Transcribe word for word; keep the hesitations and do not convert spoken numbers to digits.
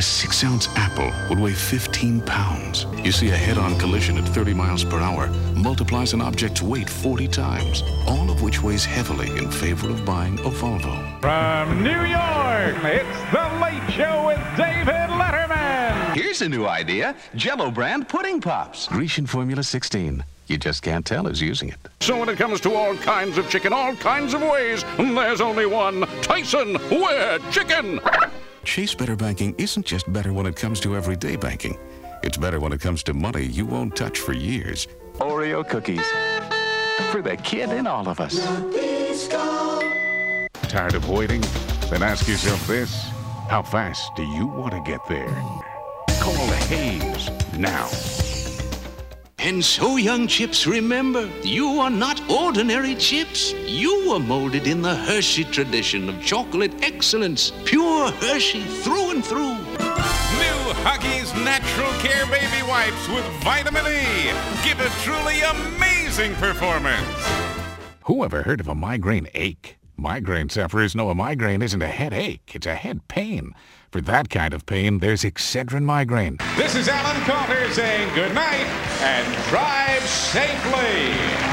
A six-ounce apple would weigh fifteen pounds. You see, a head-on collision at thirty miles per hour multiplies an object's weight forty times, all of which weighs heavily in favor of buying a Volvo. From New York, it's The Late Show with David Letterman. Here's a new idea. Jell-O brand pudding pops. Grecian Formula sixteen. You just can't tell who's using it. So when it comes to all kinds of chicken, all kinds of ways, there's only one. Tyson Ware Chicken. Chase Better Banking isn't just better when it comes to everyday banking. It's better when it comes to money you won't touch for years. Oreo cookies. For the kid in all of us. Tired of waiting? Then ask yourself this. How fast do you want to get there? Call Hayes now. And so, young chips, remember, you are not ordinary chips. You were molded in the Hershey tradition of chocolate excellence. Pure Hershey through and through. New Huggies Natural Care Baby Wipes with vitamin E. Give a truly amazing performance. Who ever heard of a migraine ache? Migraine sufferers know a migraine isn't a headache, it's a head pain. For that kind of pain, there's Excedrin Migraine. This is Alan Coulter saying good night and drive safely.